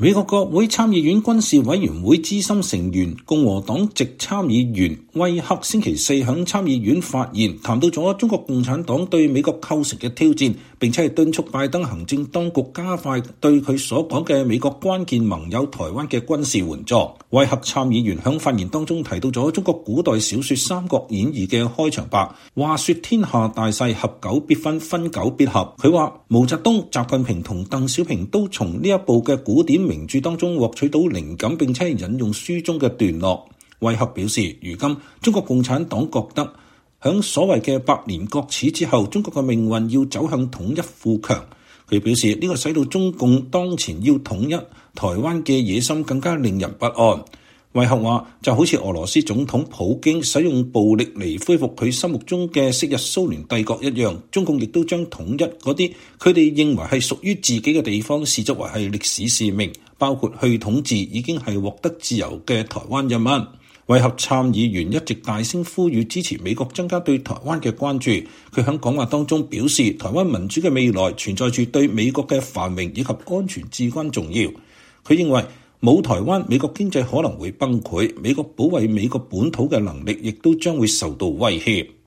美國國會參議院軍事委員會資深成員共和黨籍參議員威克星期四響參議院發言，談到咗中國共產黨對美國構成嘅挑戰，並且係敦促拜登行政當局加快對佢所講嘅美國關鍵盟友台灣嘅軍事援助。威克參議員響發言當中提到咗中國古代小說《三國演義》嘅開場白，話說天下大勢，合久必分，分久必合。佢話毛澤東、習近平同鄧小平都從呢一部嘅古典名著當中獲取到靈感，並且引用書中嘅段落。威克表示，如今中國共產黨覺得響所謂嘅百年國恥之後，中國嘅命運要走向統一富強。佢表示呢個使到中共當前要統一台灣嘅野心更加令人不安。威克話就好似俄羅斯總統普京使用暴力嚟恢復佢心目中嘅昔日蘇聯帝國一樣，中共亦都將統一嗰啲佢哋認為係屬於自己嘅地方視作為係歷史使命，包括去統治已經係獲得自由嘅台灣人民。威克參議員一直大聲呼籲支持美國增加對台灣嘅關注。佢喺講話當中表示，台灣民主嘅未來存在住對美國嘅繁榮以及安全至關重要。佢認為冇台灣，美國經濟可能會崩潰，美國保衛美國本土嘅能力亦都將會受到威脅。